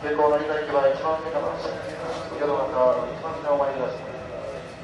成功成田行きは1番目から先ほどまた1番目お参りください。